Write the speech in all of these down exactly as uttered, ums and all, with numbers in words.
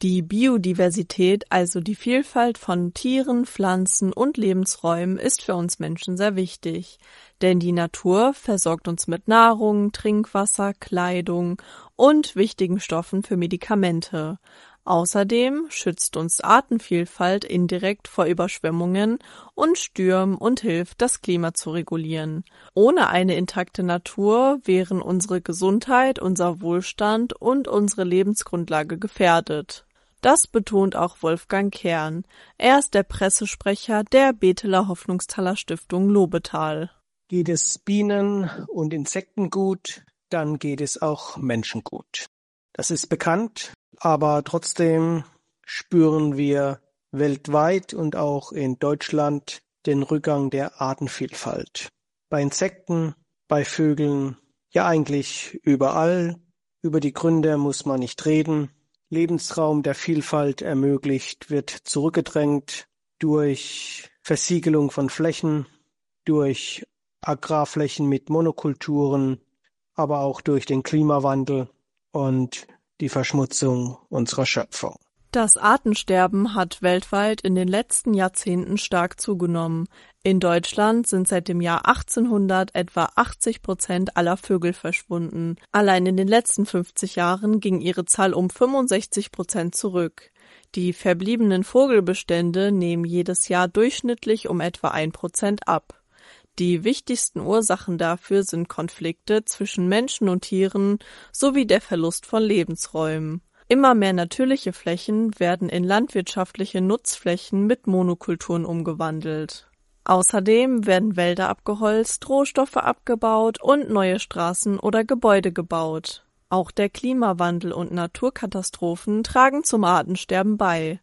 Die Biodiversität, also die Vielfalt von Tieren, Pflanzen und Lebensräumen, ist für uns Menschen sehr wichtig, denn die Natur versorgt uns mit Nahrung, Trinkwasser, Kleidung und wichtigen Stoffen für Medikamente. Außerdem schützt uns Artenvielfalt indirekt vor Überschwemmungen und Stürmen und hilft, das Klima zu regulieren. Ohne eine intakte Natur wären unsere Gesundheit, unser Wohlstand und unsere Lebensgrundlage gefährdet. Das betont auch Wolfgang Kern. Er ist der Pressesprecher der Beteler Hoffnungsthaler Stiftung Lobetal. Geht es Bienen und Insekten gut, dann geht es auch Menschen gut. Das ist bekannt, aber trotzdem spüren wir weltweit und auch in Deutschland den Rückgang der Artenvielfalt. Bei Insekten, bei Vögeln, ja eigentlich überall. Über die Gründe muss man nicht reden. Lebensraum der Vielfalt ermöglicht, wird zurückgedrängt durch Versiegelung von Flächen, durch Agrarflächen mit Monokulturen, aber auch durch den Klimawandel und die Verschmutzung unserer Schöpfung. Das Artensterben hat weltweit in den letzten Jahrzehnten stark zugenommen. In Deutschland sind seit dem Jahr achtzehnhundert etwa achtzig Prozent aller Vögel verschwunden. Allein in den letzten fünfzig Jahren ging ihre Zahl um fünfundsechzig Prozent zurück. Die verbliebenen Vogelbestände nehmen jedes Jahr durchschnittlich um etwa ein Prozent ab. Die wichtigsten Ursachen dafür sind Konflikte zwischen Menschen und Tieren sowie der Verlust von Lebensräumen. Immer mehr natürliche Flächen werden in landwirtschaftliche Nutzflächen mit Monokulturen umgewandelt. Außerdem werden Wälder abgeholzt, Rohstoffe abgebaut und neue Straßen oder Gebäude gebaut. Auch der Klimawandel und Naturkatastrophen tragen zum Artensterben bei.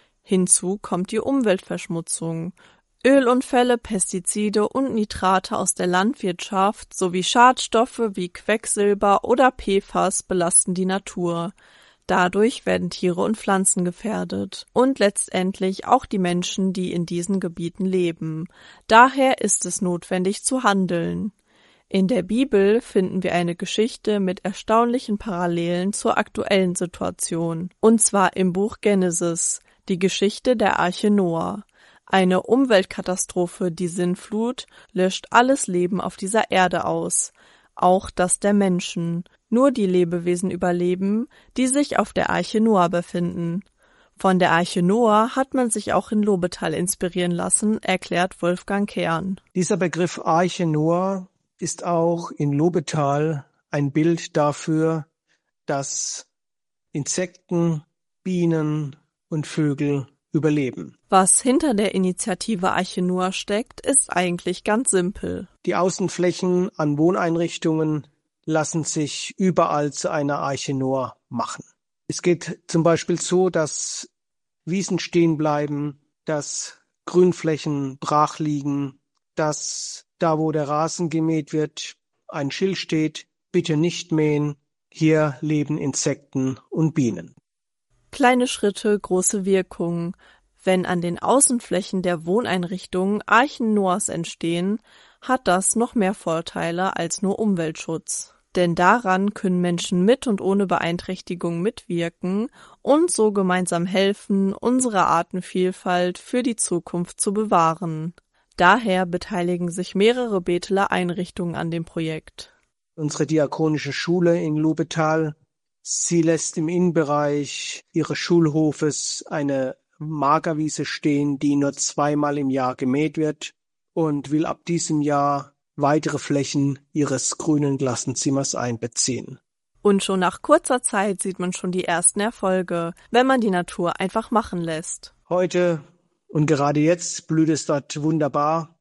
Hinzu kommt die Umweltverschmutzung. Ölunfälle, Pestizide und Nitrate aus der Landwirtschaft sowie Schadstoffe wie Quecksilber oder P F A S belasten die Natur. Dadurch werden Tiere und Pflanzen gefährdet und letztendlich auch die Menschen, die in diesen Gebieten leben. Daher ist es notwendig zu handeln. In der Bibel finden wir eine Geschichte mit erstaunlichen Parallelen zur aktuellen Situation, und zwar im Buch Genesis, die Geschichte der Arche Noah. Eine Umweltkatastrophe, die Sintflut, löscht alles Leben auf dieser Erde aus, auch das der Menschen. Nur die Lebewesen überleben, die sich auf der Arche Noah befinden. Von der Arche Noah hat man sich auch in Lobetal inspirieren lassen, erklärt Wolfgang Kern. Dieser Begriff Arche Noah ist auch in Lobetal ein Bild dafür, dass Insekten, Bienen und Vögel überleben. Was hinter der Initiative Arche Noah steckt, ist eigentlich ganz simpel. Die Außenflächen an Wohneinrichtungen lassen sich überall zu einer Arche Noah machen. Es geht zum Beispiel so, dass Wiesen stehen bleiben, dass Grünflächen brach liegen, dass da, wo der Rasen gemäht wird, ein Schild steht, bitte nicht mähen, hier leben Insekten und Bienen. Kleine Schritte, große Wirkung. Wenn an den Außenflächen der Wohneinrichtungen Archen Noahs entstehen, hat das noch mehr Vorteile als nur Umweltschutz. Denn daran können Menschen mit und ohne Beeinträchtigung mitwirken und so gemeinsam helfen, unsere Artenvielfalt für die Zukunft zu bewahren. Daher beteiligen sich mehrere Beteler Einrichtungen an dem Projekt. Unsere diakonische Schule in Lobetal, sie lässt im Innenbereich ihres Schulhofes eine Magerwiese stehen, die nur zweimal im Jahr gemäht wird und will ab diesem Jahr weitere Flächen ihres grünen Klassenzimmers einbeziehen. Und schon nach kurzer Zeit sieht man schon die ersten Erfolge, wenn man die Natur einfach machen lässt. Heute und gerade jetzt blüht es dort wunderbar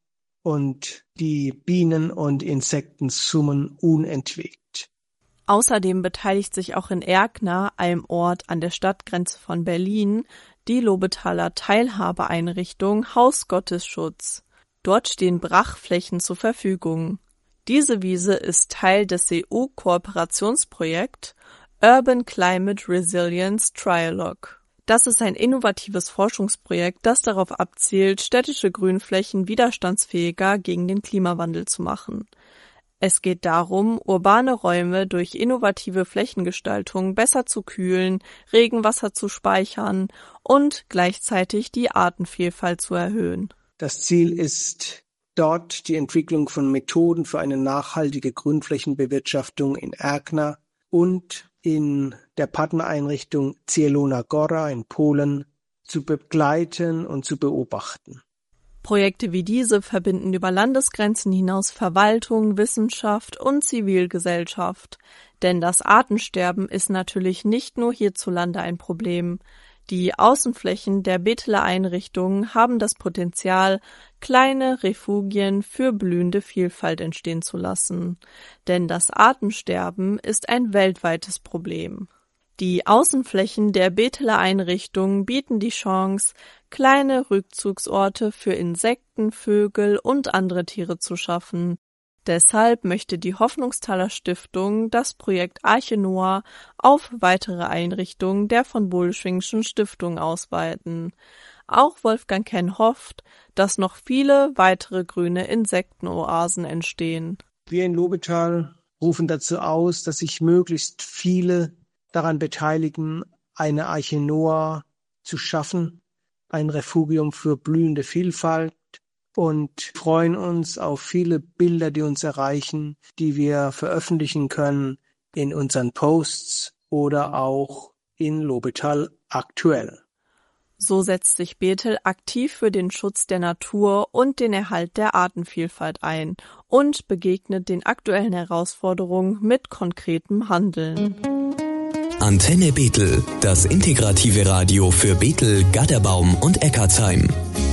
und die Bienen und Insekten summen unentwegt. Außerdem beteiligt sich auch in Erkner, einem Ort an der Stadtgrenze von Berlin, die Lobetaler Teilhabeeinrichtung Haus Gottesschutz. Dort stehen Brachflächen zur Verfügung. Diese Wiese ist Teil des E U-Kooperationsprojekts Urban Climate Resilience Trialogue. Das ist ein innovatives Forschungsprojekt, das darauf abzielt, städtische Grünflächen widerstandsfähiger gegen den Klimawandel zu machen. Es geht darum, urbane Räume durch innovative Flächengestaltung besser zu kühlen, Regenwasser zu speichern und gleichzeitig die Artenvielfalt zu erhöhen. Das Ziel ist dort die Entwicklung von Methoden für eine nachhaltige Grünflächenbewirtschaftung in Erkner und in der Partnereinrichtung Zielona Góra in Polen zu begleiten und zu beobachten. Projekte wie diese verbinden über Landesgrenzen hinaus Verwaltung, Wissenschaft und Zivilgesellschaft. Denn das Artensterben ist natürlich nicht nur hierzulande ein Problem. Die Außenflächen der Beteler Einrichtungen haben das Potenzial, kleine Refugien für blühende Vielfalt entstehen zu lassen. Denn das Artensterben ist ein weltweites Problem. Die Außenflächen der Beteler Einrichtungen bieten die Chance, kleine Rückzugsorte für Insekten, Vögel und andere Tiere zu schaffen. Deshalb möchte die Hoffnungsthaler Stiftung das Projekt Arche Noah auf weitere Einrichtungen der von Bodelschwinghschen Stiftung ausweiten. Auch Wolfgang Kenn hofft, dass noch viele weitere grüne Insektenoasen entstehen. Wir in Lobetal rufen dazu aus, dass sich möglichst viele daran beteiligen, eine Arche Noah zu schaffen, ein Refugium für blühende Vielfalt, und freuen uns auf viele Bilder, die uns erreichen, die wir veröffentlichen können in unseren Posts oder auch in Lobetal aktuell. So setzt sich Bethel aktiv für den Schutz der Natur und den Erhalt der Artenvielfalt ein und begegnet den aktuellen Herausforderungen mit konkretem Handeln. Antenne Bethel, das integrative Radio für Bethel, Gatterbaum und Eckartsheim.